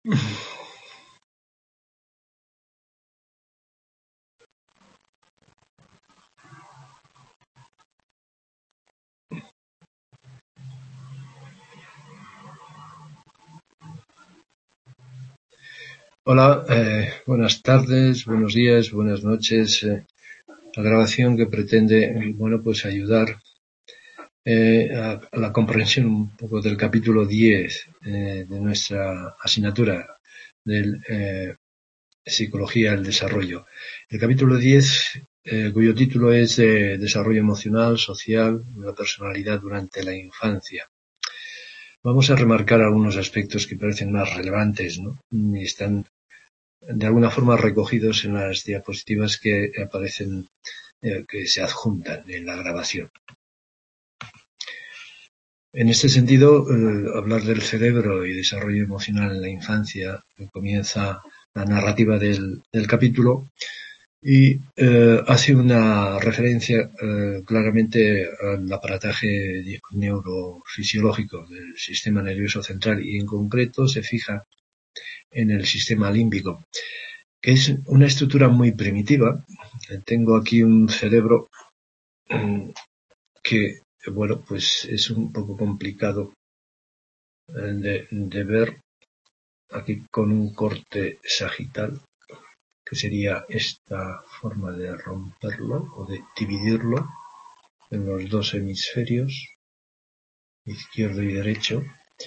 Hola, buenas tardes, buenos días, buenas noches. La grabación que pretende, pues ayudar a la comprensión un poco del capítulo 10 de nuestra asignatura de Psicología del Desarrollo. El capítulo 10, cuyo título es Desarrollo emocional, social, la personalidad durante la infancia. Vamos a remarcar algunos aspectos que parecen más relevantes, ¿no? Y están de alguna forma recogidos en las diapositivas que aparecen, que se adjuntan en la grabación. En este sentido, hablar del cerebro y desarrollo emocional en la infancia, comienza la narrativa del capítulo y hace una referencia claramente al aparataje neurofisiológico del sistema nervioso central y en concreto se fija en el sistema límbico, que es una estructura muy primitiva. Tengo aquí un cerebro que, pues es un poco complicado de ver aquí con un corte sagital, que sería esta forma de romperlo o de dividirlo en los dos hemisferios, izquierdo y derecho,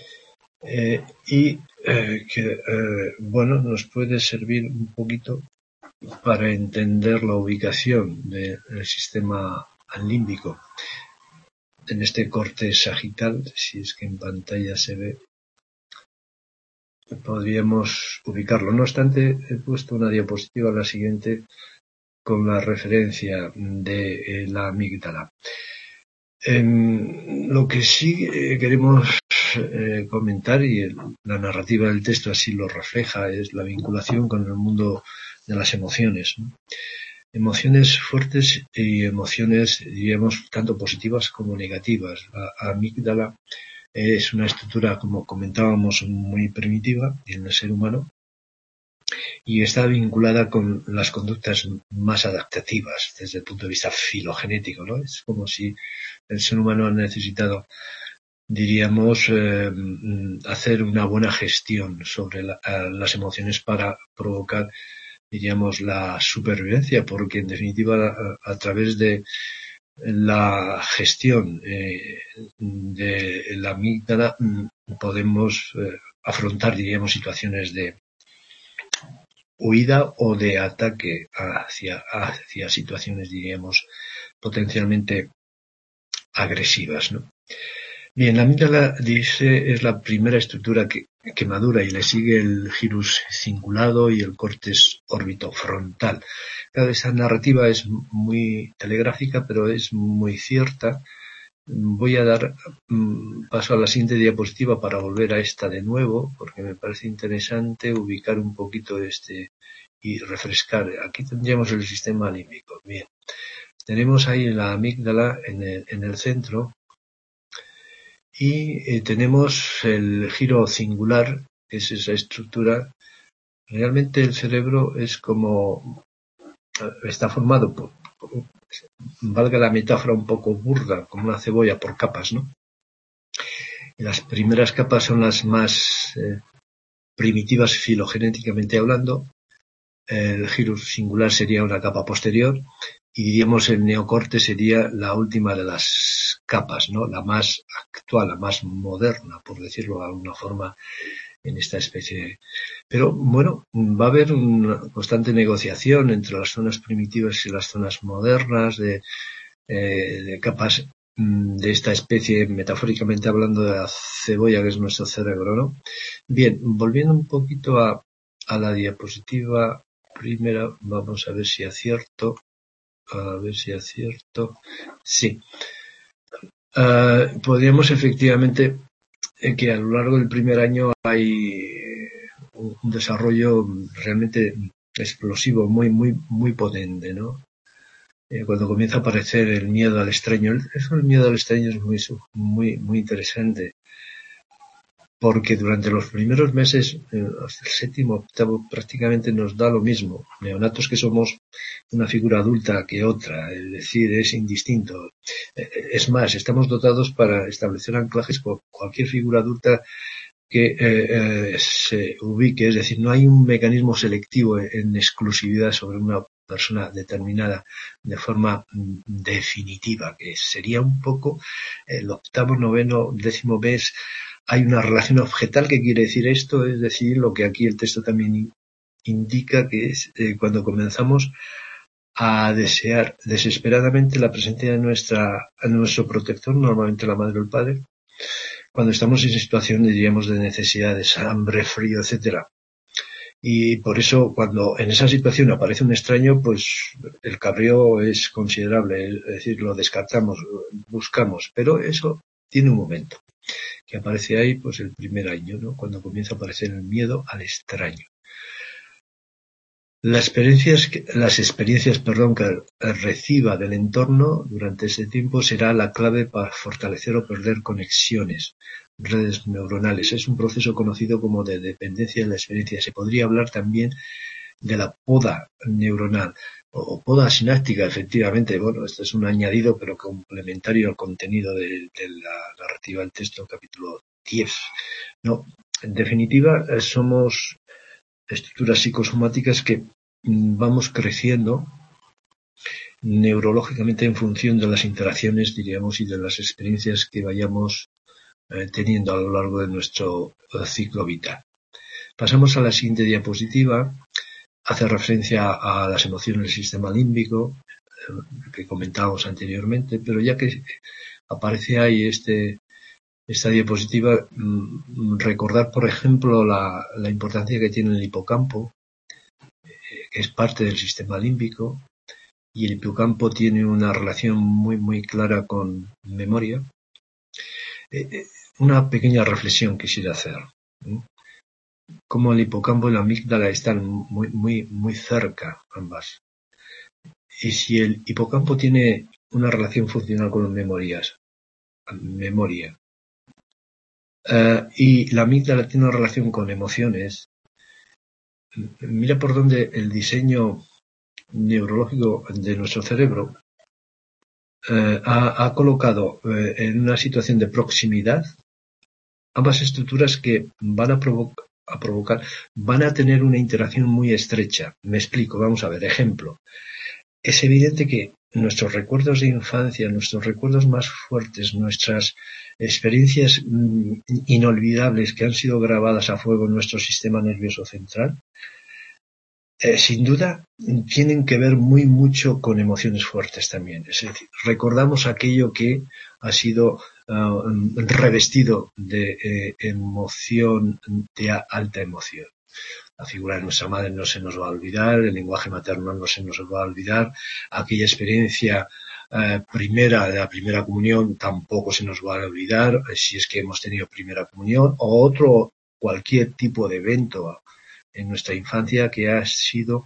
nos puede servir un poquito para entender la ubicación del sistema límbico en este corte sagital. Si es que en pantalla se ve, podríamos ubicarlo. No obstante, he puesto una diapositiva, la siguiente, con la referencia de la amígdala. Lo que sí queremos comentar, y la narrativa del texto así lo refleja, es la vinculación con el mundo de las emociones, ¿no? Emociones fuertes y emociones, diríamos, tanto positivas como negativas. La amígdala es una estructura, como comentábamos, muy primitiva en el ser humano y está vinculada con las conductas más adaptativas desde el punto de vista filogenético, ¿no? Es como si el ser humano ha necesitado, diríamos, hacer una buena gestión sobre las emociones para provocar, diríamos, la supervivencia, porque en definitiva a través de la gestión de la amígdala podemos afrontar, diríamos, situaciones de huida o de ataque hacia situaciones, diríamos, potencialmente agresivas, ¿no? Bien, la amígdala, dice, es la primera estructura que madura y le sigue el gyrus cingulado y el cortes orbitofrontal. Claro, esa narrativa es muy telegráfica, pero es muy cierta. Voy a dar paso a la siguiente diapositiva para volver a esta de nuevo, porque me parece interesante ubicar un poquito y refrescar. Aquí tendríamos el sistema límbico. Bien, tenemos ahí la amígdala en el centro y tenemos el giro cingular, que es esa estructura. Realmente el cerebro es como, está formado por, valga la metáfora un poco burda, como una cebolla por capas, ¿no? Y las primeras capas son las más primitivas filogenéticamente hablando. El gyrus singular sería una capa posterior y diríamos el neocorte sería la última de las capas, ¿no? La más actual, la más moderna, por decirlo de alguna forma, en esta especie. Pero bueno, va a haber una constante negociación entre las zonas primitivas y las zonas modernas de capas de esta especie, metafóricamente hablando, de la cebolla que es nuestro cerebro, ¿no? Bien, volviendo un poquito a la diapositiva primera, vamos a ver si acierto. Sí. Podríamos efectivamente que a lo largo del primer año hay un desarrollo realmente explosivo, muy potente, ¿no? Cuando comienza a aparecer el miedo al extraño. El miedo al extraño es muy interesante. porque durante los primeros meses, hasta el séptimo, octavo, prácticamente nos da lo mismo. Neonatos que somos una figura adulta que otra, es decir, es indistinto. Es más, estamos dotados para establecer anclajes con cualquier figura adulta que se ubique, es decir, no hay un mecanismo selectivo en exclusividad sobre una persona determinada de forma definitiva, que sería un poco el octavo, noveno, décimo mes. Hay una relación objetal. ¿Qué quiere decir esto? Es decir, lo que aquí el texto también indica, que es cuando comenzamos a desear desesperadamente la presencia de nuestro protector, normalmente la madre o el padre, cuando estamos en situación, diríamos, de necesidades, hambre, frío, etcétera. Y por eso, cuando en esa situación aparece un extraño, pues el cabreo es considerable, es decir, lo descartamos, buscamos, pero eso tiene un momento, que aparece ahí, pues el primer año, ¿no? Cuando comienza a aparecer el miedo al extraño. Las experiencias que reciba del entorno durante ese tiempo será la clave para fortalecer o perder conexiones, redes neuronales. Es un proceso conocido como de dependencia de la experiencia. Se podría hablar también de la poda neuronal o poda sináptica, efectivamente. Bueno, esto es un añadido, pero complementario al contenido de la narrativa del texto, capítulo 10. No, en definitiva, somos estructuras psicosomáticas que vamos creciendo neurológicamente en función de las interacciones, diríamos, y de las experiencias que vayamos teniendo a lo largo de nuestro ciclo vital. Pasamos a la siguiente diapositiva. Hace referencia a las emociones del sistema límbico, que comentábamos anteriormente, pero ya que aparece ahí esta diapositiva, recordar, por ejemplo, la importancia que tiene el hipocampo, que es parte del sistema límbico, y el hipocampo tiene una relación muy, muy clara con memoria. Una pequeña reflexión quisiera hacer. Cómo el hipocampo y la amígdala están muy, muy, muy cerca, ambas. Y si el hipocampo tiene una relación funcional con las memoria, y la amígdala tiene una relación con emociones, mira por dónde el diseño neurológico de nuestro cerebro ha colocado en una situación de proximidad ambas estructuras que van a provocar, van a tener una interacción muy estrecha. Me explico, vamos a ver, ejemplo. Es evidente que nuestros recuerdos de infancia, nuestros recuerdos más fuertes, nuestras experiencias inolvidables que han sido grabadas a fuego en nuestro sistema nervioso central, sin duda tienen que ver muy mucho con emociones fuertes también. Es decir, recordamos aquello que ha sido revestido de emoción, de alta emoción. La figura de nuestra madre no se nos va a olvidar, el lenguaje materno no se nos va a olvidar, aquella experiencia primera de la primera comunión tampoco se nos va a olvidar, si es que hemos tenido primera comunión, o cualquier tipo de evento en nuestra infancia que ha sido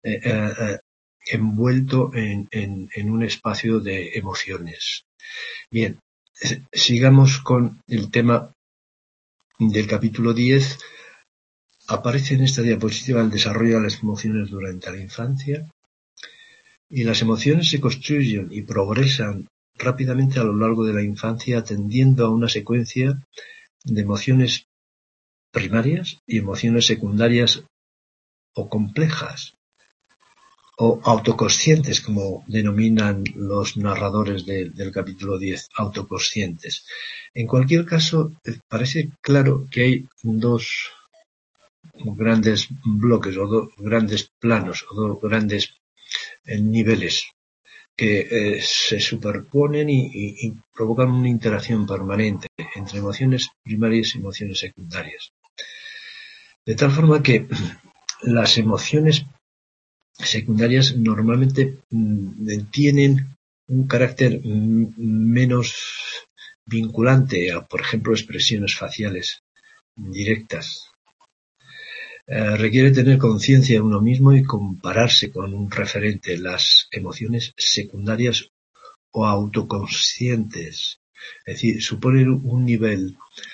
envuelto en un espacio de emociones. Bien, sigamos con el tema del capítulo 10. Aparece en esta diapositiva el desarrollo de las emociones durante la infancia, y las emociones se construyen y progresan rápidamente a lo largo de la infancia, tendiendo a una secuencia de emociones primarias y emociones secundarias o complejas, o autoconscientes, como denominan los narradores del capítulo 10, autoconscientes. En cualquier caso, parece claro que hay dos grandes bloques, o dos grandes planos, o dos grandes niveles que se superponen y provocan una interacción permanente entre emociones primarias y emociones secundarias. De tal forma que las emociones secundarias normalmente tienen un carácter menos vinculante a, por ejemplo, expresiones faciales directas. Requiere tener conciencia de uno mismo y compararse con un referente. Las emociones secundarias o autoconscientes, es decir, suponen un nivel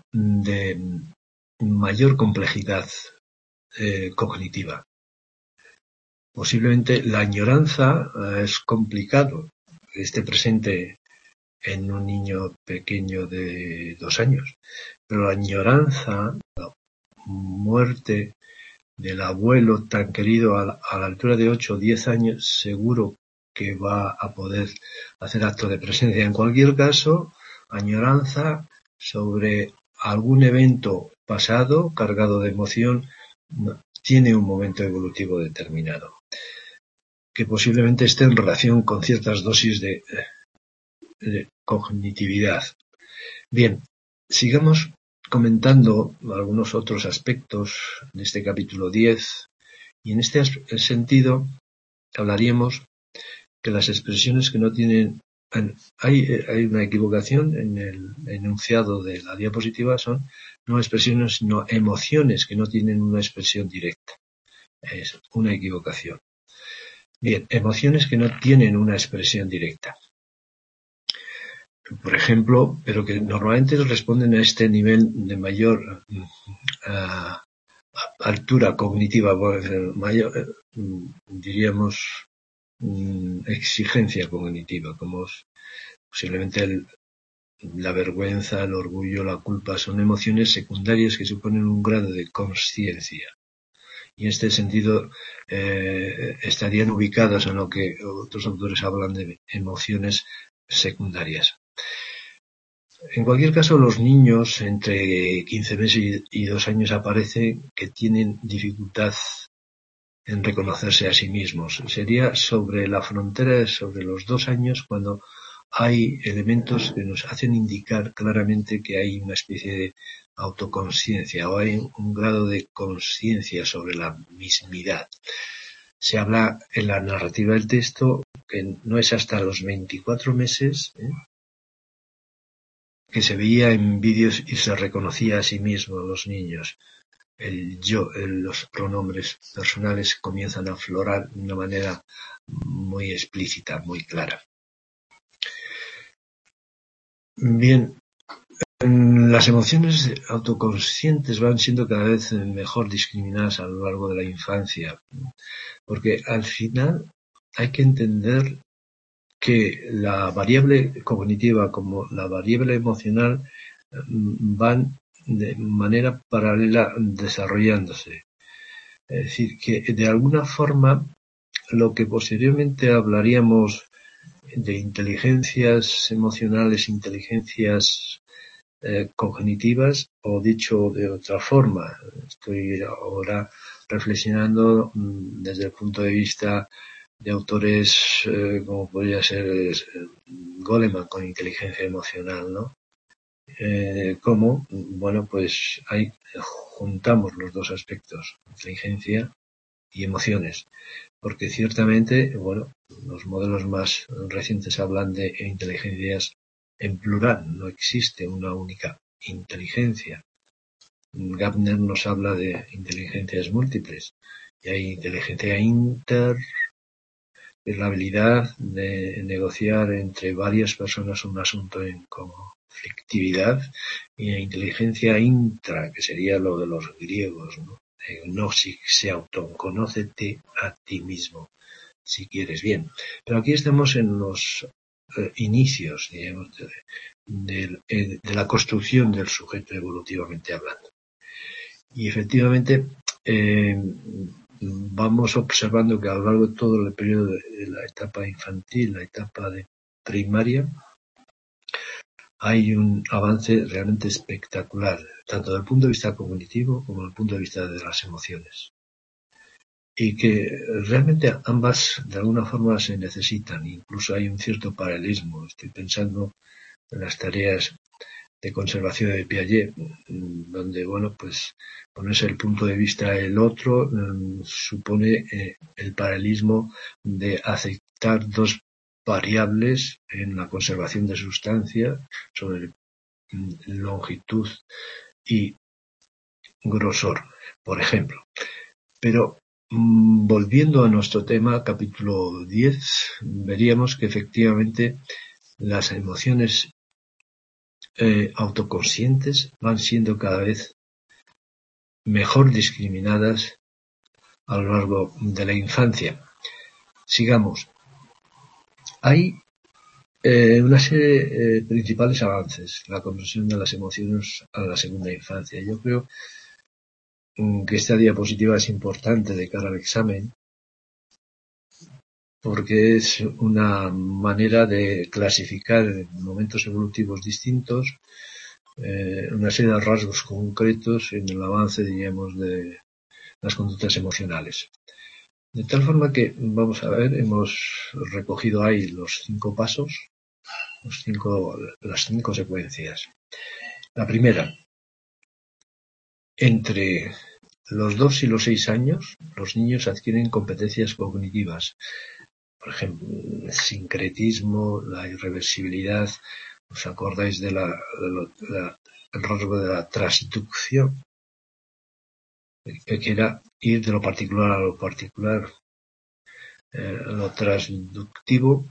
de mayor complejidad cognitiva. Posiblemente la añoranza es complicado que esté presente en un niño pequeño de 2 años, pero la añoranza, la muerte del abuelo tan querido a la altura de 8 o 10 años, seguro que va a poder hacer acto de presencia. En cualquier caso, añoranza sobre algún evento pasado cargado de emoción tiene un momento evolutivo determinado, que posiblemente esté en relación con ciertas dosis de cognitividad. Bien, sigamos comentando algunos otros aspectos de este capítulo 10, y en este sentido hablaríamos que las expresiones que no tienen... Hay una equivocación en el enunciado de la diapositiva, son no expresiones, sino emociones que no tienen una expresión directa. Es una equivocación. Bien, emociones que no tienen una expresión directa. Por ejemplo, pero que normalmente responden a este nivel de mayor altura cognitiva, mayor, diríamos, exigencia cognitiva, como posiblemente la vergüenza, el orgullo, la culpa, son emociones secundarias que suponen un grado de consciencia. Y en este sentido estarían ubicadas en lo que otros autores hablan de emociones secundarias. En cualquier caso, los niños entre 15 meses y 2 años aparece que tienen dificultad en reconocerse a sí mismos. Sería sobre la frontera, sobre los 2 años, cuando hay elementos que nos hacen indicar claramente que hay una especie de autoconsciencia o hay un grado de consciencia sobre la mismidad. Se habla en la narrativa del texto que no es hasta los 24 meses que se veía en vídeos y se reconocía a sí mismo a los niños. El yo, los pronombres personales comienzan a aflorar de una manera muy explícita, muy clara. Bien, las emociones autoconscientes van siendo cada vez mejor discriminadas a lo largo de la infancia, porque al final hay que entender que la variable cognitiva como la variable emocional van de manera paralela desarrollándose. Es decir, que de alguna forma lo que posteriormente hablaríamos de inteligencias emocionales, inteligencias cognitivas, o dicho de otra forma, estoy ahora reflexionando desde el punto de vista de autores como podría ser Goleman con inteligencia emocional, ¿no? Como, bueno, pues ahí juntamos los dos aspectos, inteligencia y emociones, porque ciertamente, bueno, los modelos más recientes hablan de inteligencias en plural, no existe una única inteligencia. Gardner nos habla de inteligencias múltiples, y hay inteligencia es la habilidad de negociar entre varias personas un asunto en conflictividad, y la inteligencia intra, que sería lo de los griegos, ¿no? Gnosis, autoconócete a ti mismo, si quieres. Bien, pero aquí estamos en los inicios, digamos, de la construcción del sujeto evolutivamente hablando. Y efectivamente vamos observando que a lo largo de todo el periodo de la etapa infantil, la etapa de primaria, hay un avance realmente espectacular, tanto desde el punto de vista cognitivo como desde el punto de vista de las emociones. Y que realmente ambas de alguna forma se necesitan, incluso hay un cierto paralelismo. Estoy pensando en las tareas de conservación de Piaget, donde, bueno, pues ponerse el punto de vista del otro supone el paralelismo de aceptar dos variables en la conservación de sustancia sobre longitud y grosor, por ejemplo. Pero volviendo a nuestro tema, capítulo 10, veríamos que efectivamente las emociones autoconscientes van siendo cada vez mejor discriminadas a lo largo de la infancia. Sigamos. Hay una serie de principales avances, la comprensión de las emociones a la segunda infancia. Yo creo que esta diapositiva es importante de cara al examen, porque es una manera de clasificar en momentos evolutivos distintos una serie de rasgos concretos en el avance, diríamos, de las conductas emocionales. De tal forma que, vamos a ver, hemos recogido ahí los 5 pasos, las 5 secuencias. La primera, entre los 2 y los 6 años, los niños adquieren competencias cognitivas. Por ejemplo, el sincretismo, la irreversibilidad. ¿Os acordáis del rasgo de la transducción? Que era ir de lo particular a lo particular. Lo transductivo,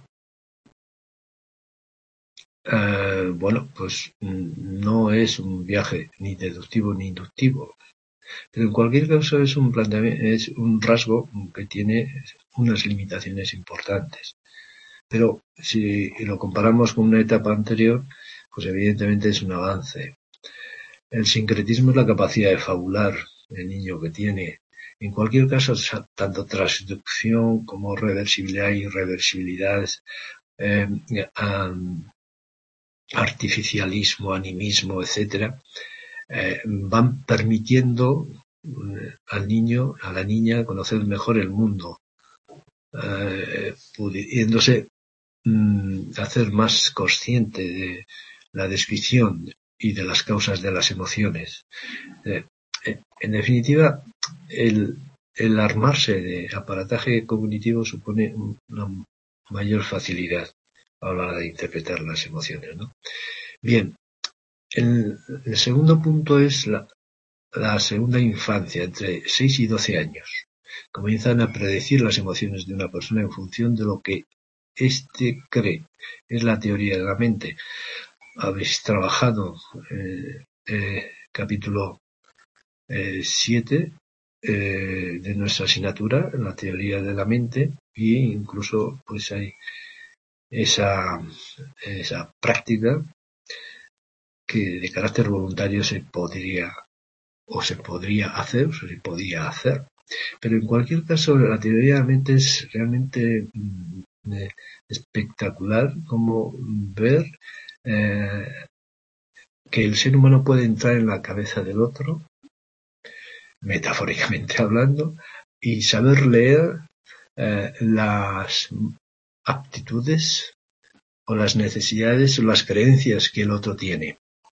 bueno, pues no es un viaje ni deductivo ni inductivo. Pero en cualquier caso es un planteamiento, es un rasgo que tiene unas limitaciones importantes. Pero si lo comparamos con una etapa anterior, pues evidentemente es un avance. El sincretismo es la capacidad de fabular el niño que tiene. En cualquier caso, tanto transducción como reversibilidad y irreversibilidad, artificialismo, animismo, etcétera, van permitiendo al niño, a la niña, conocer mejor el mundo, pudiéndose hacer más consciente de la descripción y de las causas de las emociones. En definitiva, el armarse de aparataje cognitivo supone una mayor facilidad a la hora de interpretar las emociones, ¿no? Bien, el segundo punto es la segunda infancia, entre 6 y 12 años. Comienzan a predecir las emociones de una persona en función de lo que éste cree. Es la teoría de la mente. Habéis trabajado capítulo 7 de nuestra asignatura, la teoría de la mente, y incluso pues hay esa práctica que de carácter voluntario se podía hacer. Pero en cualquier caso, la teoría de la mente es realmente espectacular como ver que el ser humano puede entrar en la cabeza del otro, metafóricamente hablando, y saber leer las aptitudes o las necesidades o las creencias que el otro tiene.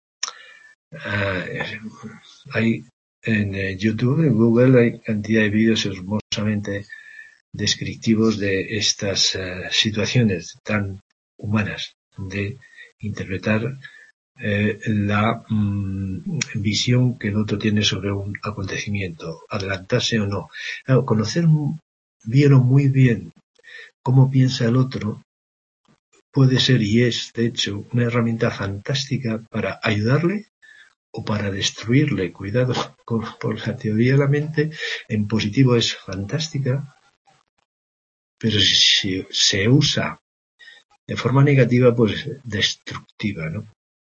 Hay en YouTube, en Google, hay cantidad de vídeos hermosamente descriptivos de estas situaciones tan humanas de interpretar la visión que el otro tiene sobre un acontecimiento, adelantarse o no. Claro, conocer bien o muy bien cómo piensa el otro puede ser y es, de hecho, una herramienta fantástica para ayudarle o para destruirle. Cuidado por la teoría de la mente, en positivo es fantástica, pero si se usa de forma negativa, pues destructiva, ¿no?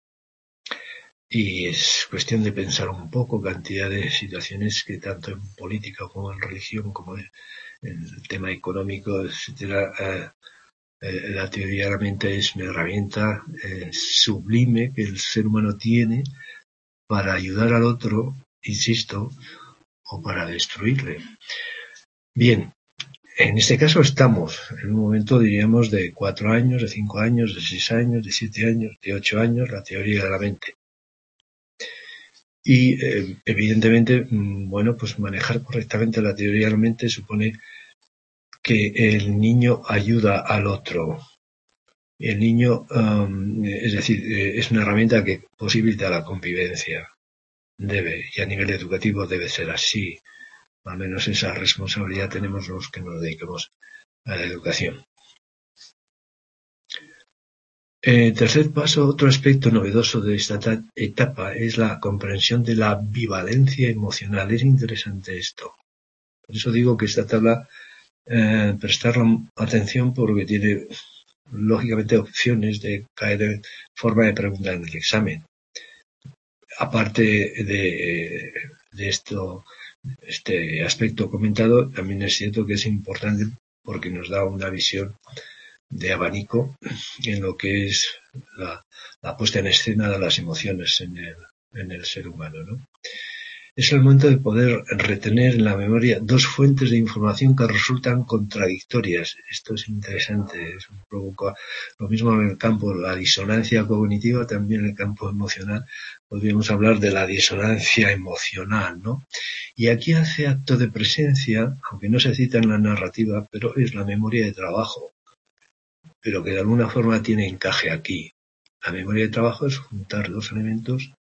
Y es cuestión de pensar un poco cantidad de situaciones que tanto en política como en religión, como en el tema económico, etcétera, la teoría de la mente es una herramienta sublime que el ser humano tiene para ayudar al otro, insisto, o para destruirle. Bien, en este caso estamos en un momento, diríamos, de 4 años, de 5 años, de 6 años, de 7 años, de 8 años, la teoría de la mente. Y evidentemente, bueno, pues manejar correctamente la teoría de la mente supone que el niño ayuda al otro. El niño, es decir, es una herramienta que posibilita la convivencia. Y a nivel educativo debe ser así. Al menos esa responsabilidad tenemos los que nos dedicamos a la educación. Tercer paso, otro aspecto novedoso de esta etapa es la comprensión de la ambivalencia emocional. Es interesante esto. Por eso digo que esta tabla, prestar atención porque tiene, lógicamente, opciones de caer en forma de pregunta en el examen. Aparte de esto, este aspecto comentado, también es cierto que es importante porque nos da una visión de abanico en lo que es la puesta en escena de las emociones en el ser humano, ¿no? Es el momento de poder retener en la memoria dos fuentes de información que resultan contradictorias. Esto es interesante, es un poco lo mismo en el campo de la disonancia cognitiva, también en el campo emocional podríamos hablar de la disonancia emocional, ¿no? Y aquí hace acto de presencia, aunque no se cita en la narrativa, pero es la memoria de trabajo, pero que de alguna forma tiene encaje aquí. La memoria de trabajo es juntar dos elementos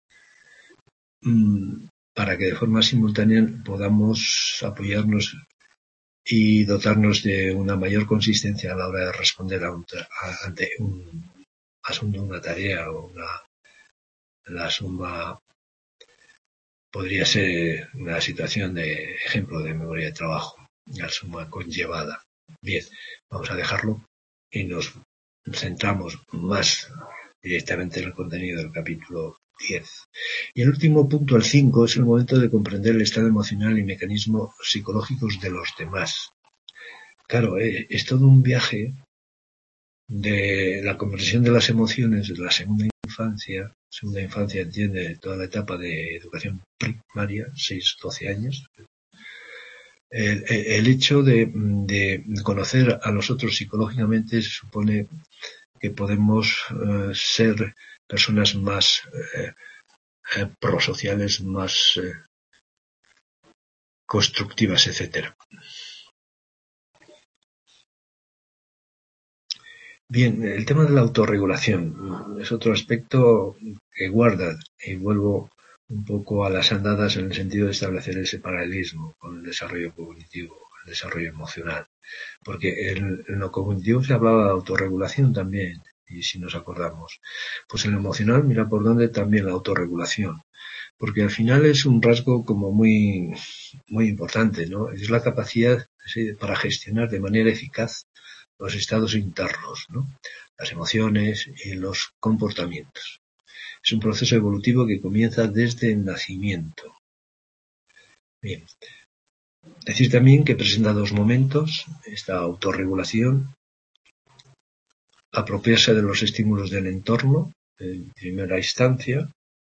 para que de forma simultánea podamos apoyarnos y dotarnos de una mayor consistencia a la hora de responder ante un asunto, una tarea o la suma. Podría ser una situación de ejemplo de memoria de trabajo, la suma conllevada. Bien, vamos a dejarlo y nos centramos más directamente en el contenido del capítulo 10. Y el último punto, el 5, es el momento de comprender el estado emocional y mecanismos psicológicos de los demás. Claro, es todo un viaje de la comprensión de las emociones de la segunda infancia entiende toda la etapa de educación primaria, 6-12 años. El hecho de conocer a los otros psicológicamente supone que podemos ser personas más prosociales, más constructivas, etcétera. Bien, el tema de la autorregulación es otro aspecto que guarda, y vuelvo un poco a las andadas en el sentido de establecer ese paralelismo con el desarrollo cognitivo, el desarrollo emocional, porque en lo cognitivo se hablaba de autorregulación también, y si nos acordamos, pues en lo emocional, mira por dónde también la autorregulación, porque al final es un rasgo como muy, muy importante, ¿no? Es la capacidad para gestionar de manera eficaz los estados internos, ¿no? Las emociones y los comportamientos. Es un proceso evolutivo que comienza desde el nacimiento. Bien. Decir también que presenta dos momentos, esta autorregulación, apropiarse de los estímulos del entorno, en primera instancia,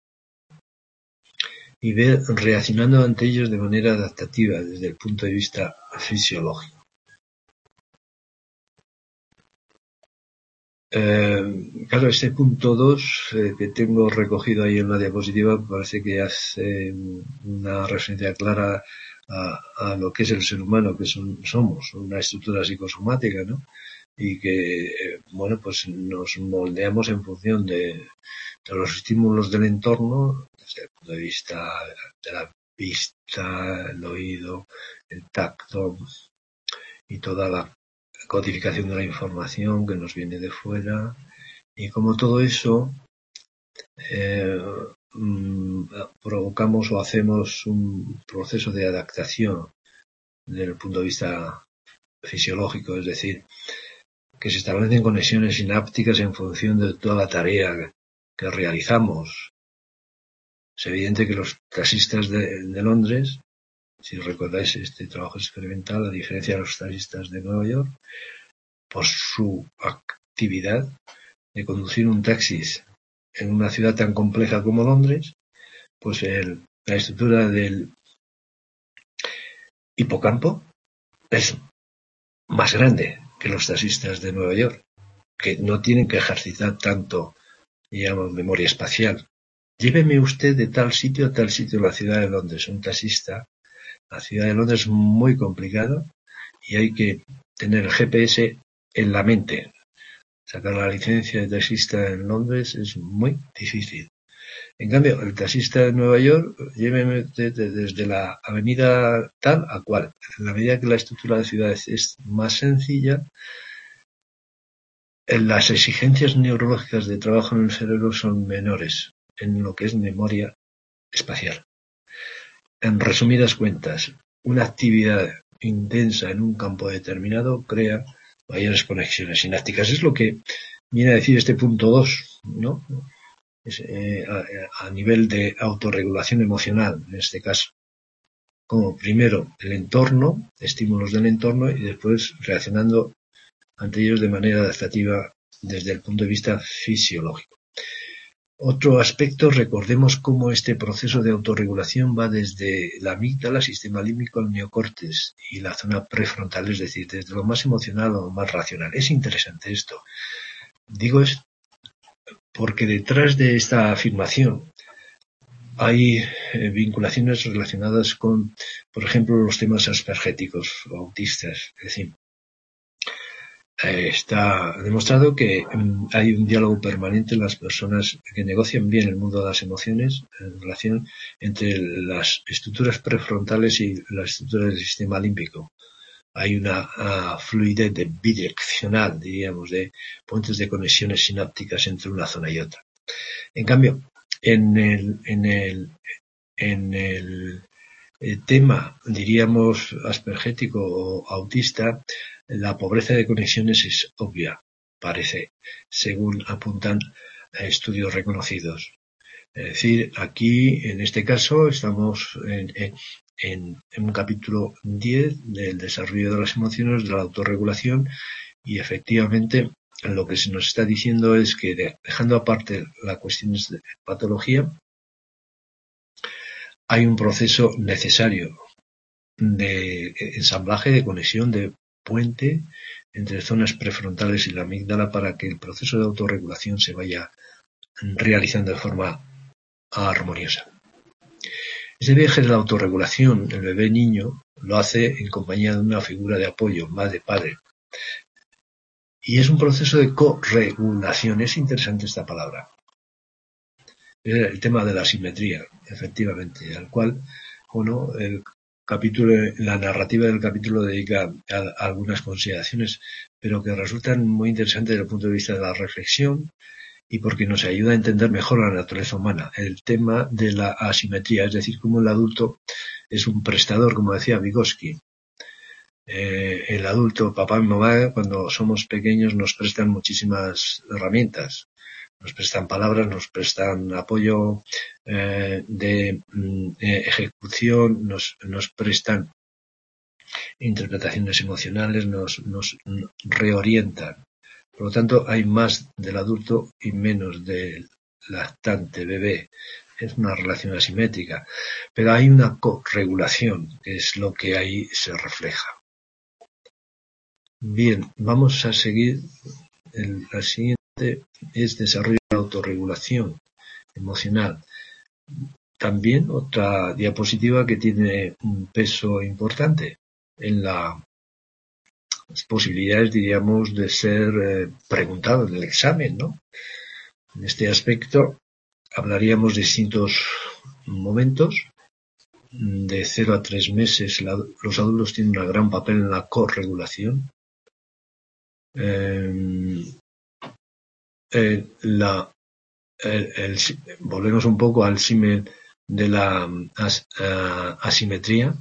y ver reaccionando ante ellos de manera adaptativa desde el punto de vista fisiológico. Claro, este punto 2 que tengo recogido ahí en la diapositiva parece que hace una referencia clara a lo que es el ser humano, que somos una estructura psicosomática, ¿no? Y que, bueno, pues nos moldeamos en función de los estímulos del entorno, desde el punto de vista de la vista, el oído, el tacto y toda la codificación de la información que nos viene de fuera, y como todo eso provocamos o hacemos un proceso de adaptación desde el punto de vista fisiológico, es decir, que se establecen conexiones sinápticas en función de toda la tarea que realizamos. Es evidente que los taxistas de Londres, si recordáis este trabajo experimental, a diferencia de los taxistas de Nueva York, por su actividad de conducir un taxi en una ciudad tan compleja como Londres, pues la estructura del hipocampo es más grande que los taxistas de Nueva York, que no tienen que ejercitar tanto, digamos, memoria espacial. Lléveme usted de tal sitio a tal sitio en la ciudad de Londres. Un taxista, la ciudad de Londres es muy complicada y hay que tener el GPS en la mente. Sacar la licencia de taxista en Londres es muy difícil. En cambio, el taxista de Nueva York, lléveme desde la avenida tal a cual. En la medida que la estructura de ciudades es más sencilla, las exigencias neurológicas de trabajo en el cerebro son menores en lo que es memoria espacial. En resumidas cuentas, una actividad intensa en un campo determinado crea mayores conexiones sinápticas. Es lo que viene a decir este punto 2, ¿no? A nivel de autorregulación emocional, en este caso. Como primero el entorno, estímulos del entorno, y después reaccionando ante ellos de manera adaptativa desde el punto de vista fisiológico. Otro aspecto, recordemos cómo este proceso de autorregulación va desde la amígdala, sistema límbico, al neocortes y la zona prefrontal, es decir, desde lo más emocional a lo más racional. Es interesante esto. Digo esto porque detrás de esta afirmación hay vinculaciones relacionadas con, por ejemplo, los temas aspergéticos o autistas. Es decir, está demostrado que hay un diálogo permanente en las personas que negocian bien el mundo de las emociones en relación entre las estructuras prefrontales y las estructuras del sistema límbico. Hay una fluidez bidireccional, diríamos, de puentes de conexiones sinápticas entre una zona y otra. En cambio, en el tema, diríamos, aspergético o autista, la pobreza de conexiones es obvia, parece, según apuntan estudios reconocidos. Es decir, aquí, en este caso, estamos en un capítulo 10 del desarrollo de las emociones, de la autorregulación, y efectivamente lo que se nos está diciendo es que, dejando aparte las cuestiones de patología, hay un proceso necesario de ensamblaje, de conexión, de puente entre zonas prefrontales y la amígdala para que el proceso de autorregulación se vaya realizando de forma armoniosa. Ese viaje de la autorregulación, el bebé niño lo hace en compañía de una figura de apoyo, madre, padre. Y es un proceso de corregulación. Es interesante esta palabra. Es el tema de la simetría, efectivamente, al cual, bueno, la narrativa del capítulo dedica a algunas consideraciones, pero que resultan muy interesantes desde el punto de vista de la reflexión y porque nos ayuda a entender mejor la naturaleza humana. El tema de la asimetría, es decir, cómo el adulto es un prestador, como decía Vygotsky. El adulto, papá y mamá, cuando somos pequeños nos prestan muchísimas herramientas. Nos prestan palabras, nos prestan apoyo de ejecución, nos prestan interpretaciones emocionales, nos reorientan. Por lo tanto, hay más del adulto y menos del lactante, bebé. Es una relación asimétrica. Pero hay una corregulación, que es lo que ahí se refleja. Bien, vamos a seguir. La siguiente es desarrollo de la autorregulación emocional. También otra diapositiva que tiene un peso importante en las posibilidades, diríamos, de ser preguntado en el examen, ¿no? En este aspecto hablaríamos de distintos momentos. De 0 a 3 meses los adultos tienen un gran papel en la corregulación. Volvemos un poco al símil de la asimetría.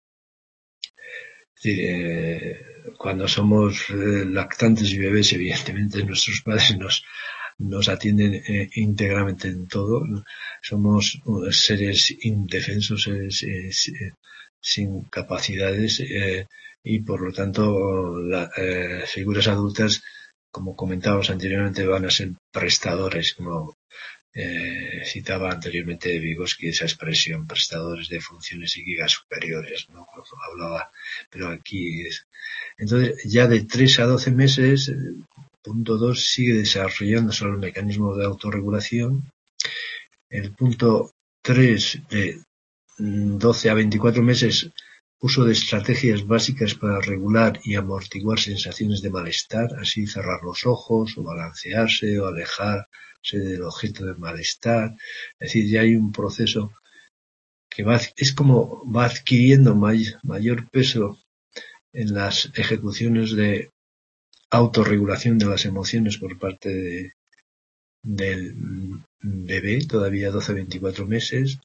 Es decir, cuando somos lactantes y bebés, evidentemente nuestros padres nos atienden íntegramente en todo. Somos seres indefensos, seres sin capacidades y por lo tanto las figuras adultas, como comentábamos anteriormente, van a ser prestadores, como citaba anteriormente Vygotsky esa expresión, prestadores de funciones psíquicas superiores, ¿no? Hablaba, pero aquí es. Entonces, ya de 3 a 12 meses, punto 2 sigue desarrollándose el mecanismo de autorregulación. El punto 3, de 12 a 24 meses, uso de estrategias básicas para regular y amortiguar sensaciones de malestar, así cerrar los ojos, o balancearse, o alejarse del objeto de malestar. Es decir, ya hay un proceso que es como va adquiriendo mayor peso en las ejecuciones de autorregulación de las emociones por parte del bebé, todavía 12-24 meses.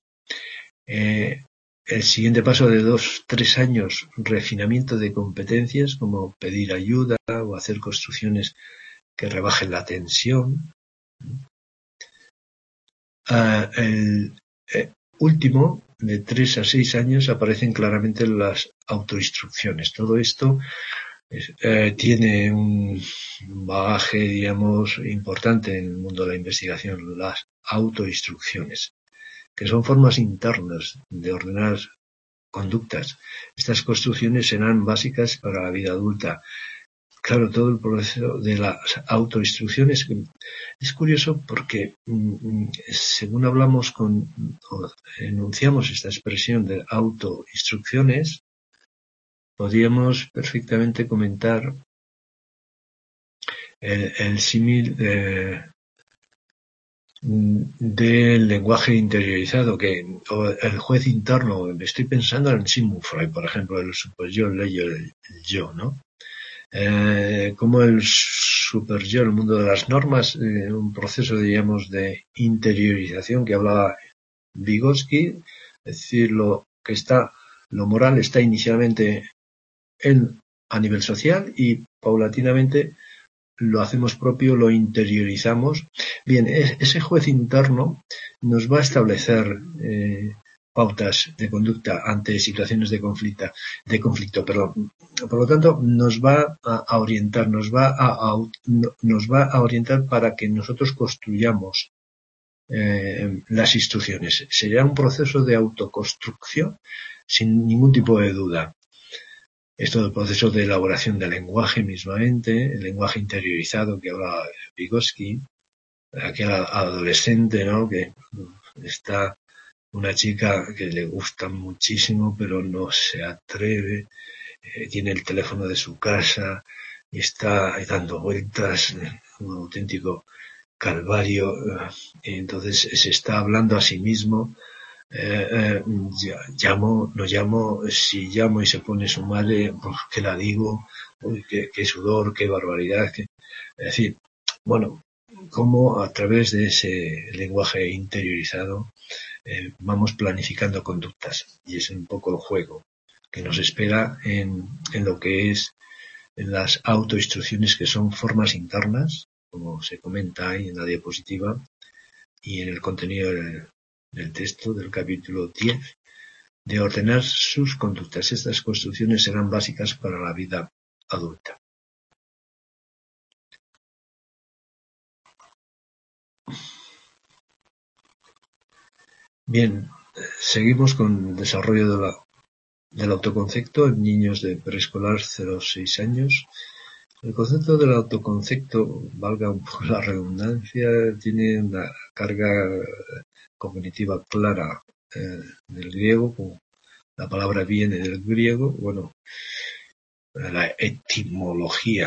El siguiente paso de 2-3 años, refinamiento de competencias como pedir ayuda o hacer construcciones que rebajen la tensión. El último, de 3-6 años, aparecen claramente las autoinstrucciones. Todo esto tiene un bagaje, digamos, importante en el mundo de la investigación, las autoinstrucciones, que son formas internas de ordenar conductas. Estas construcciones serán básicas para la vida adulta. Claro, todo el proceso de las autoinstrucciones es curioso porque según hablamos o enunciamos esta expresión de autoinstrucciones, podríamos perfectamente comentar el símil del lenguaje interiorizado, o el juez interno. Estoy pensando en Sigmund Freud, por ejemplo, el superyo, el yo, ¿no? Como el superyo, el mundo de las normas, un proceso, diríamos, de interiorización que hablaba Vygotsky, es decir, lo moral está inicialmente a nivel social y paulatinamente lo hacemos propio, lo interiorizamos. Bien, ese juez interno nos va a establecer pautas de conducta ante situaciones de conflicto. Por lo tanto, nos va a orientar, nos va a orientar para que nosotros construyamos las instrucciones. Será un proceso de autoconstrucción sin ningún tipo de duda. Es todo el proceso de elaboración del lenguaje mismamente, el lenguaje interiorizado que habla Vygotsky, aquel adolescente, ¿no? Que está una chica que le gusta muchísimo, pero no se atreve, tiene el teléfono de su casa y está dando vueltas, un auténtico calvario, y entonces se está hablando a sí mismo. Si llamo y se pone su madre, pues, ¿qué la digo? Uy, qué sudor, qué barbaridad. Es decir, bueno, cómo a través de ese lenguaje interiorizado vamos planificando conductas, y es un poco el juego que nos espera en lo que es las autoinstrucciones, que son formas internas, como se comenta ahí en la diapositiva y en el contenido del texto del capítulo 10, de ordenar sus conductas. Estas construcciones serán básicas para la vida adulta. Bien, seguimos con el desarrollo del autoconcepto en niños de preescolar 0-6 años. El concepto del autoconcepto, valga un poco la redundancia, tiene una carga cognitiva clara del griego. Como la palabra viene del griego, bueno, la etimología,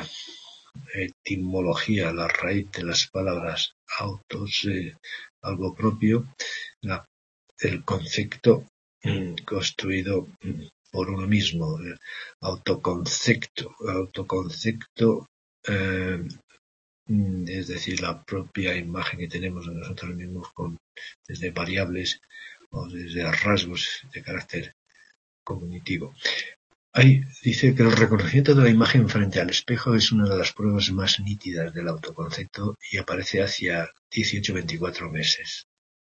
la raíz de las palabras autos, algo propio, el concepto construido por uno mismo, autoconcepto, es decir, la propia imagen que tenemos de nosotros mismos desde variables o desde rasgos de carácter cognitivo. Ahí dice que el reconocimiento de la imagen frente al espejo es una de las pruebas más nítidas del autoconcepto y aparece hacia 18-24 meses.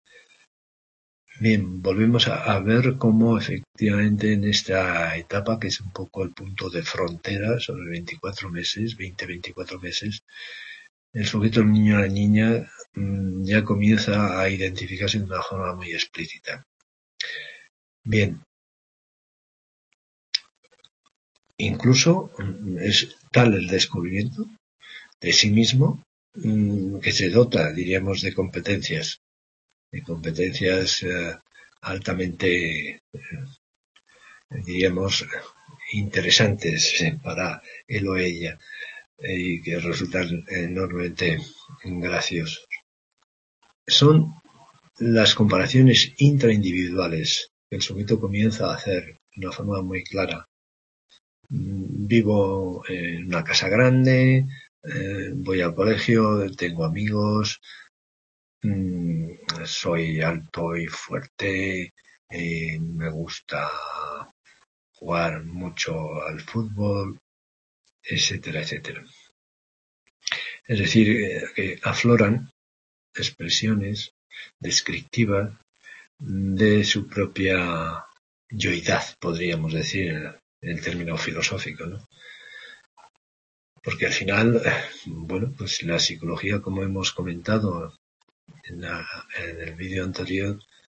Bien, volvemos a ver cómo efectivamente en esta etapa, que es un poco el punto de frontera, sobre 24 meses, 20-24 meses, el sujeto, el niño o la niña, ya comienza a identificarse de una forma muy explícita. Bien, incluso es tal el descubrimiento de sí mismo que se dota, diríamos, de competencias altamente, diríamos, interesantes para él o ella, y que resultan enormemente graciosos. Son las comparaciones intraindividuales que el sujeto comienza a hacer de una forma muy clara. vivo en una casa grande, voy al colegio, tengo amigos, soy alto y fuerte, me gusta jugar mucho al fútbol, etcétera, etcétera. Es decir, que afloran expresiones descriptivas de su propia yoidad, podríamos decir, en el término filosófico, ¿no? Porque al final, bueno, pues la psicología, como hemos comentado en el vídeo anterior,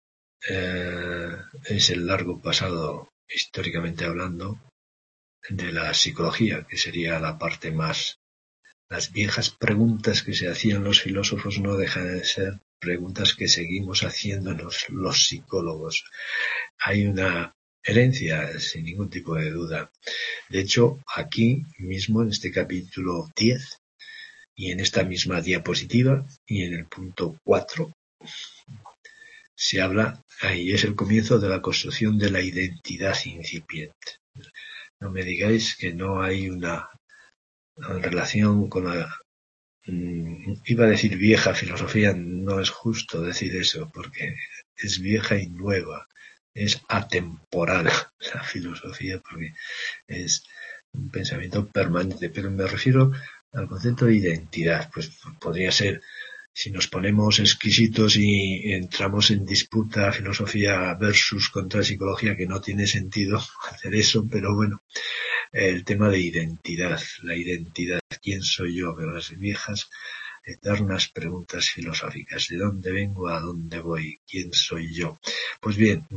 es el largo pasado, históricamente hablando, de la psicología, que sería la parte más. Las viejas preguntas que se hacían los filósofos no dejan de ser preguntas que seguimos haciéndonos los psicólogos. Hay una herencia, sin ningún tipo de duda. De hecho, aquí mismo, en este capítulo 10, y en esta misma diapositiva, y en el punto 4, se habla, ahí es el comienzo de la construcción de la identidad incipiente. No me digáis que no hay una relación con la, iba a decir vieja filosofía, no es justo decir eso, porque es vieja y nueva, es atemporal la filosofía, porque es un pensamiento permanente, pero me refiero al concepto de identidad, pues podría ser, si nos ponemos exquisitos y entramos en disputa filosofía versus contra psicología, que no tiene sentido hacer eso, pero bueno, el tema de identidad, la identidad, ¿quién soy yo? De las viejas, eternas preguntas filosóficas, ¿de dónde vengo, a dónde voy? ¿Quién soy yo? Pues bien,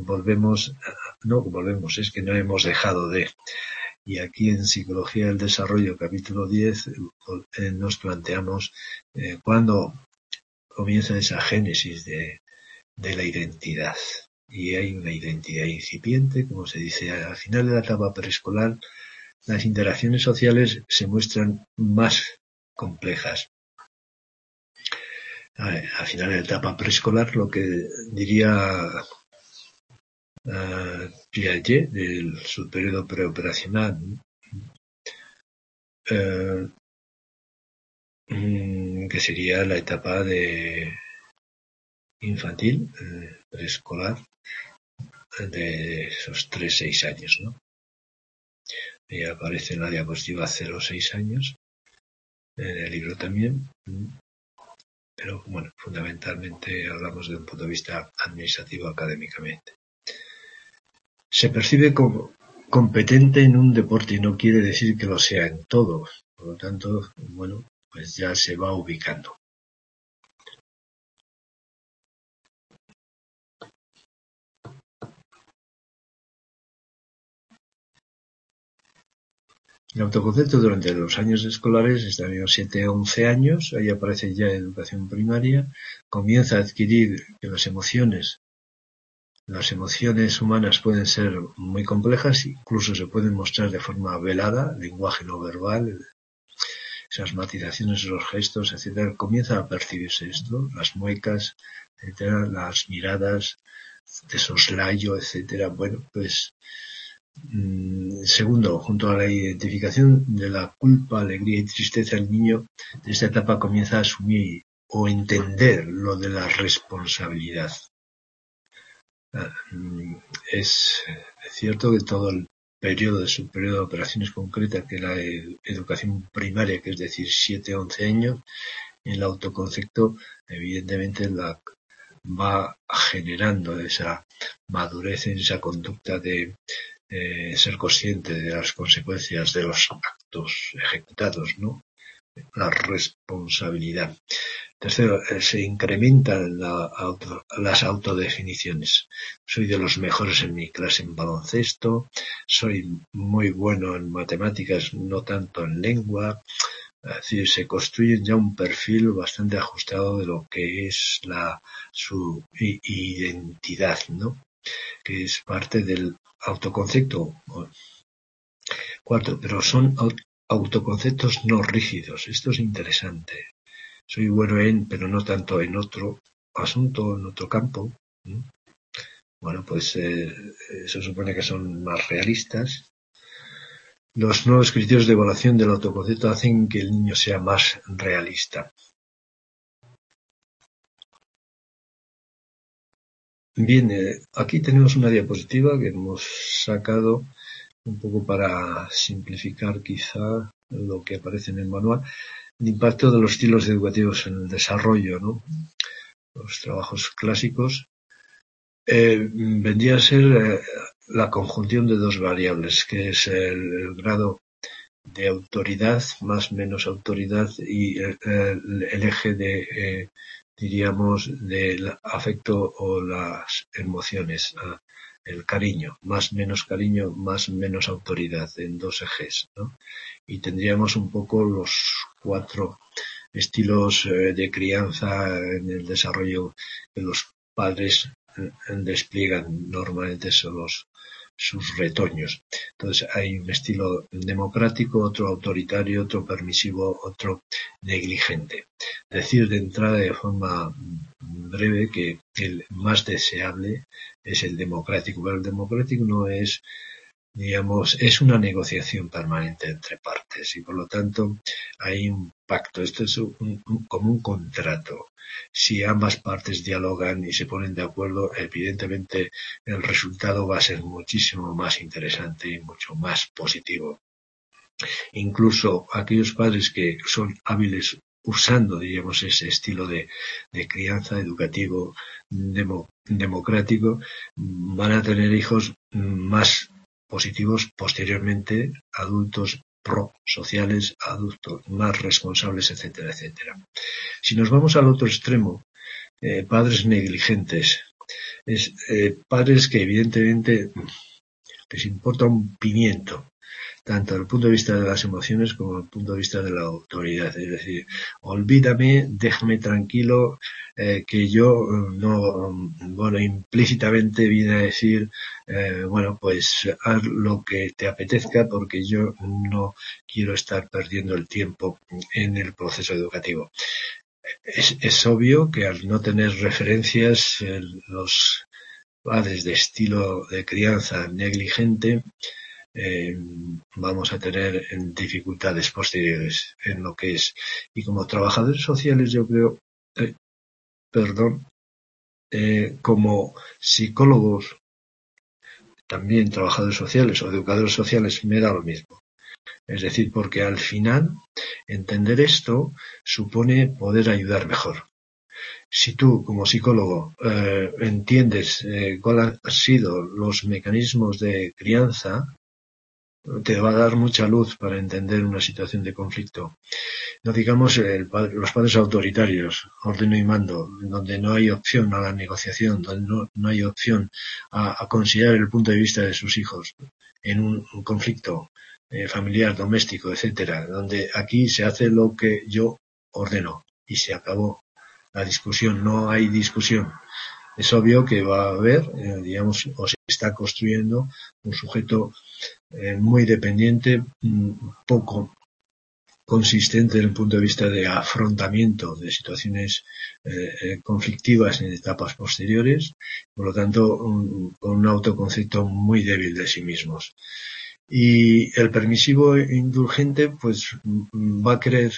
es que no hemos dejado de. Y aquí en Psicología del Desarrollo, capítulo 10, nos planteamos cuándo comienza esa génesis de la identidad. Y hay una identidad incipiente, como se dice, al final de la etapa preescolar, las interacciones sociales se muestran más complejas. Al final de la etapa preescolar, lo que diría Piaget del subperiodo preoperacional, que sería la etapa de infantil, preescolar, de esos 3-6 años, ¿no? Y aparece en la diapositiva 0-6 años, en el libro también, pero bueno, fundamentalmente hablamos de un punto de vista administrativo académicamente. Se percibe como competente en un deporte y no quiere decir que lo sea en todo. Por lo tanto, bueno, pues ya se va ubicando. El autoconcepto durante los años escolares, estaría 7-11 años, ahí aparece ya educación primaria, comienza a adquirir que las emociones humanas pueden ser muy complejas, incluso se pueden mostrar de forma velada, lenguaje no verbal, esas matizaciones de los gestos, etcétera. Comienza a percibirse esto, las muecas, etcétera, las miradas de soslayo, etcétera. Bueno, pues segundo, junto a la identificación de la culpa, alegría y tristeza, el niño de esta etapa comienza a asumir o entender lo de la responsabilidad. Es cierto que todo el periodo de operaciones concretas, que la educación primaria, que es decir 7-11 años, el autoconcepto evidentemente va generando esa madurez en esa conducta de ser consciente de las consecuencias de los actos ejecutados, ¿no? La responsabilidad. Tercero, se incrementan las autodefiniciones. Soy de los mejores en mi clase en baloncesto, soy muy bueno en matemáticas, no tanto en lengua. Es decir, se construye ya un perfil bastante ajustado de lo que es su identidad, ¿no? Que es parte del autoconcepto. Cuarto, pero son autoconceptos no rígidos. Esto es interesante. Soy bueno pero no tanto en otro asunto, en otro campo. Bueno, pues eso supone que son más realistas. Los nuevos criterios de evaluación del autoconcepto hacen que el niño sea más realista. Bien, aquí tenemos una diapositiva que hemos sacado un poco para simplificar quizá lo que aparece en el manual. El impacto de los estilos educativos en el desarrollo, ¿no? Los trabajos clásicos vendría a ser la conjunción de dos variables, que es el grado de autoridad más menos autoridad y el eje de, diríamos, del afecto o las emociones, el cariño, más menos autoridad en dos ejes, ¿no? Y tendríamos un poco los 4 estilos de crianza en el desarrollo que los padres despliegan normalmente son sus retoños. Entonces hay un estilo democrático, otro autoritario, otro permisivo, otro negligente. Decir de entrada de forma breve que el más deseable es el democrático, pero el democrático no es, digamos, es una negociación permanente entre partes y por lo tanto hay un pacto. Esto es como un contrato. Si ambas partes dialogan y se ponen de acuerdo, evidentemente el resultado va a ser muchísimo más interesante y mucho más positivo. Incluso aquellos padres que son hábiles usando, diríamos, ese estilo de crianza educativo democrático, van a tener hijos más positivos posteriormente, adultos prosociales, adultos más responsables, etcétera, etcétera. Si nos vamos al otro extremo, padres negligentes, padres que evidentemente les importa un pimiento, tanto desde el punto de vista de las emociones como desde el punto de vista de la autoridad. Es decir, olvídame, déjame tranquilo, que yo no, bueno, implícitamente viene a decir, bueno, pues haz lo que te apetezca porque yo no quiero estar perdiendo el tiempo en el proceso educativo. Es obvio que al no tener referencias, los padres de estilo de crianza negligente, vamos a tener dificultades posteriores en lo que es. Y como trabajadores sociales, yo creo, como psicólogos, también trabajadores sociales o educadores sociales, me da lo mismo. Es decir, porque al final, entender esto supone poder ayudar mejor. Si tú, como psicólogo, entiendes cuáles han sido los mecanismos de crianza, te va a dar mucha luz para entender una situación de conflicto. No digamos los padres autoritarios, ordeno y mando, donde no hay opción a la negociación, donde no hay opción a considerar el punto de vista de sus hijos en un conflicto familiar, doméstico, etcétera, donde aquí se hace lo que yo ordeno y se acabó la discusión, no hay discusión. Es obvio que va a haber, digamos, o se está construyendo un sujeto muy dependiente, poco consistente desde el punto de vista de afrontamiento de situaciones conflictivas en etapas posteriores, por lo tanto, con un autoconcepto muy débil de sí mismos. Y el permisivo indulgente, pues, va a querer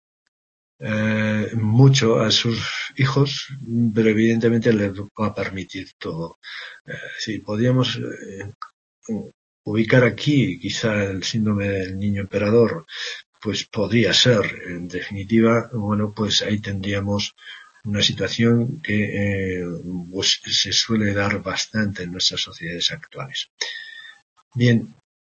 mucho a sus hijos, pero evidentemente les va a permitir todo. Si podríamos ubicar aquí quizá el síndrome del niño emperador, pues podría ser, en definitiva, bueno, pues ahí tendríamos una situación que pues se suele dar bastante en nuestras sociedades actuales. Bien,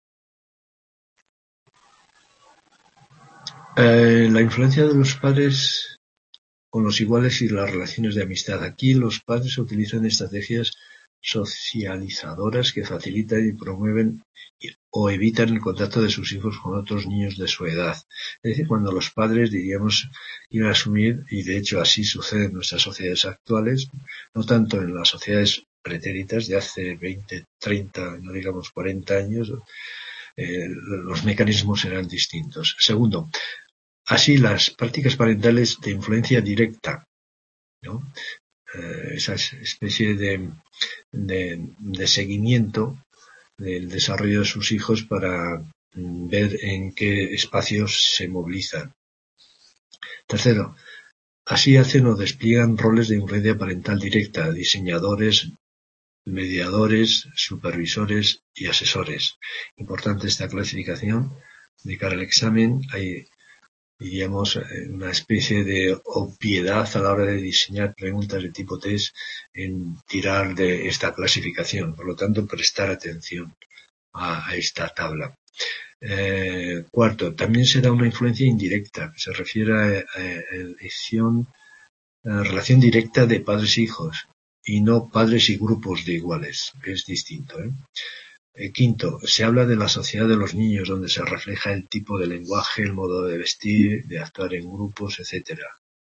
la influencia de los padres con los iguales y las relaciones de amistad. Aquí los padres utilizan estrategias socializadoras que facilitan y promueven o evitan el contacto de sus hijos con otros niños de su edad. Es decir, cuando los padres, diríamos, iban a asumir, y de hecho así sucede en nuestras sociedades actuales, no tanto en las sociedades pretéritas de hace 20, 30, no digamos 40 años, los mecanismos eran distintos. Segundo, así las prácticas parentales de influencia directa, ¿no? Esa especie de seguimiento del desarrollo de sus hijos para ver en qué espacios se movilizan. Tercero, así hacen o despliegan roles de influencia parental directa, diseñadores, mediadores, supervisores y asesores. Importante esta clasificación. De cara al examen hay, diríamos, una especie de obviedad a la hora de diseñar preguntas de tipo test en tirar de esta clasificación. Por lo tanto, prestar atención a esta tabla. Cuarto, también se da una influencia indirecta, que se refiere a relación directa de padres e hijos, y no padres y grupos de iguales, que es distinto. Quinto, se habla de la sociedad de los niños, donde se refleja el tipo de lenguaje, el modo de vestir, de actuar en grupos, etc.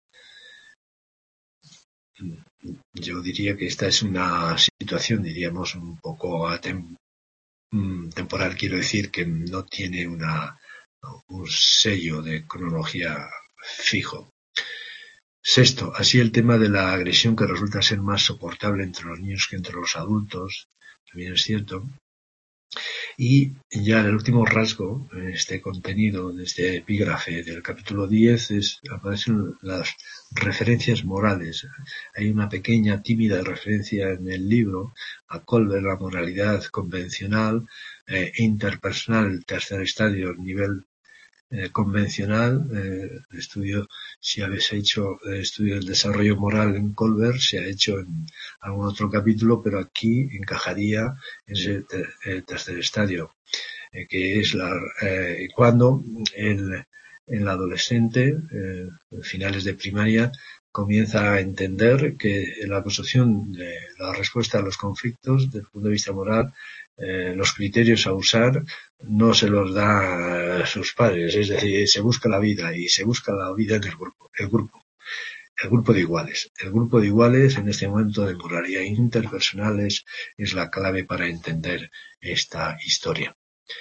Yo diría que esta es una situación, diríamos, un poco temporal, quiero decir, que no tiene un sello de cronología fijo. Sexto, así el tema de la agresión, que resulta ser más soportable entre los niños que entre los adultos, también es cierto. Y ya el último rasgo en este contenido, en este epígrafe del capítulo 10, aparecen las referencias morales. Hay una pequeña, tímida referencia en el libro a Colbert, la moralidad convencional, interpersonal, el tercer estadio, nivel convencional. Estudio, si habéis hecho estudio del desarrollo moral en Colbert, se ha hecho en algún otro capítulo, pero aquí encajaría ese tercer estadio, que es cuando el adolescente, finales de primaria, comienza a entender que la construcción de la respuesta a los conflictos, desde el punto de vista moral, los criterios a usar no se los da sus padres, es decir, se busca la vida, y se busca la vida en el grupo de iguales. El grupo de iguales en este momento de moralidad interpersonal es la clave para entender esta historia.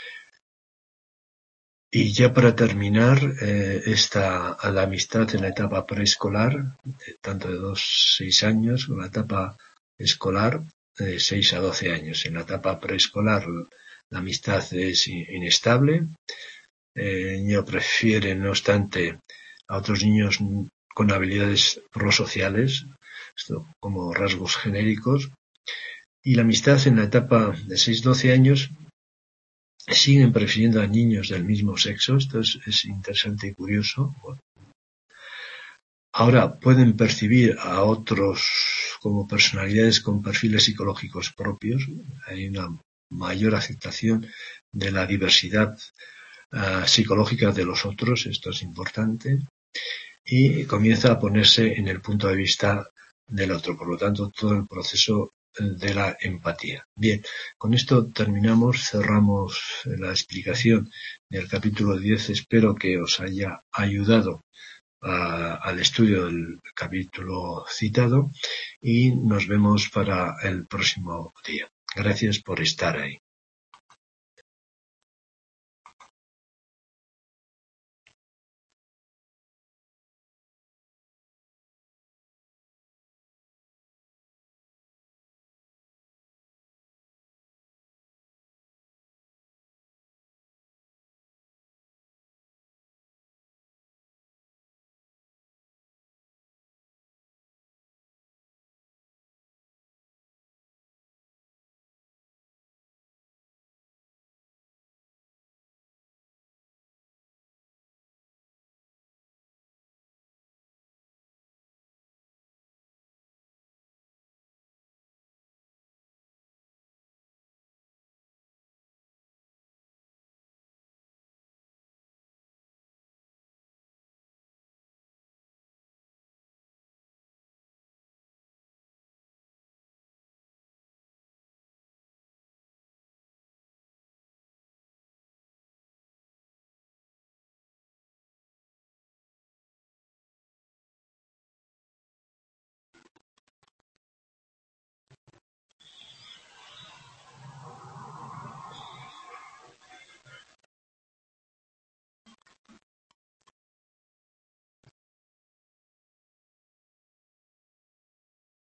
Y ya para terminar, la amistad en la etapa preescolar, tanto de 2 a 6 años, o la etapa escolar de 6 a 12 años. En la etapa preescolar la amistad es inestable. El niño prefiere, no obstante, a otros niños con habilidades prosociales, esto como rasgos genéricos. Y la amistad en la etapa de 6 a 12 años siguen prefiriendo a niños del mismo sexo. Esto es interesante y curioso. Ahora pueden percibir a otros como personalidades con perfiles psicológicos propios. Hay una mayor aceptación de la diversidad psicológica de los otros. Esto es importante. Y comienza a ponerse en el punto de vista del otro. Por lo tanto, todo el proceso de la empatía. Bien, con esto terminamos, cerramos la explicación del capítulo 10. Espero que os haya ayudado al estudio del capítulo citado, y nos vemos para el próximo día. Gracias por estar ahí.